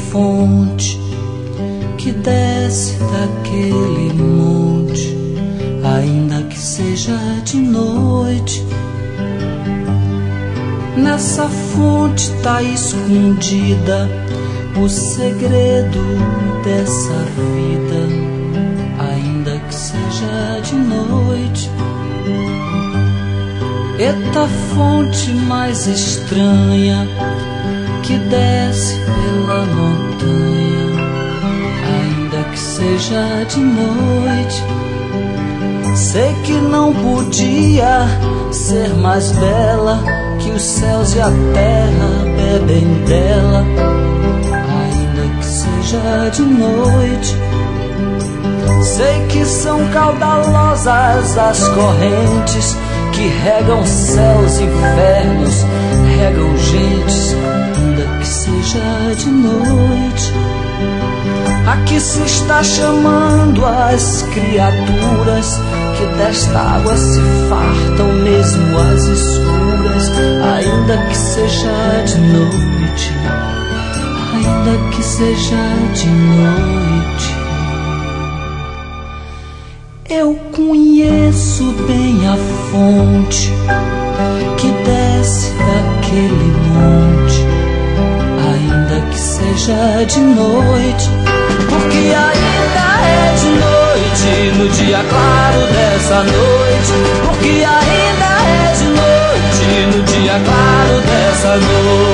fonte que desce daquele monte, ainda que seja de noite. Nessa fonte tá escondida o segredo dessa vida, ainda que seja de noite. Eita fonte mais estranha que desce pela montanha, ainda que seja de noite. Sei que não podia ser mais bela, que os céus e a terra bebem dela, ainda que seja de noite. Sei que são caudalosas as correntes que regam céus e infernos, regam gentes, ainda que seja de noite. Aqui se está chamando as criaturas que desta água se fartam, mesmo as escuras, ainda que seja de noite, ainda que seja de noite. Eu conheço bem a fonte que desce daquele monte, ainda que seja de noite, porque ainda é de noite no dia claro dessa noite, porque ainda é de noite no dia claro dessa noite.